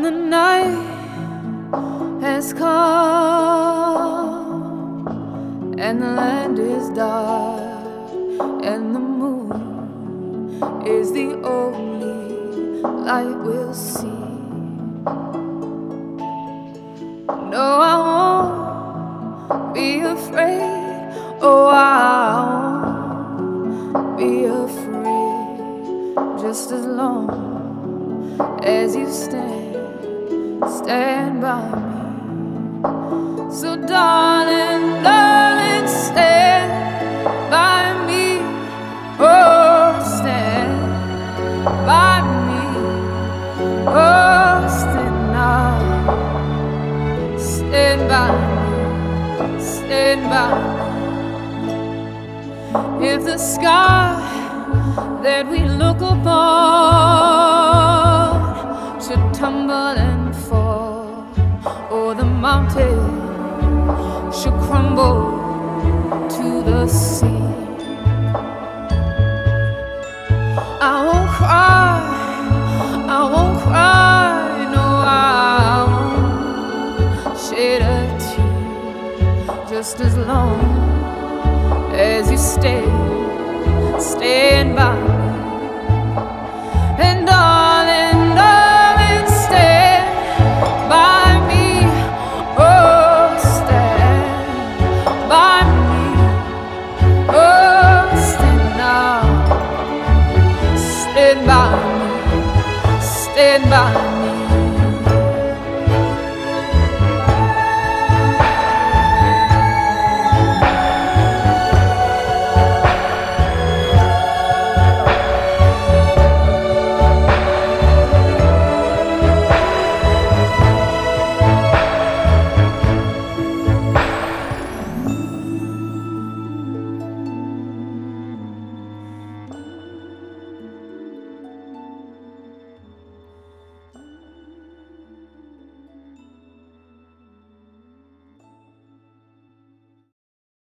the night has come and the land is dark and the moon is the only light we'll see. No, I won't be afraid. Oh, I won't be afraid, just as long as you stand by me. So darling, darling, stand by me. Oh, stand by me. Oh, stand now. Stand by me. Stand by me. If the sky that we look upon should tumble and fall, or the mountain should crumble to the sea, I won't cry, I won't cry, no, I won't shed a tear, just as long as you stand by me. And darling, darling, stand by me. Oh, stand by me. Oh, stand now. Stand by me. Stand by me.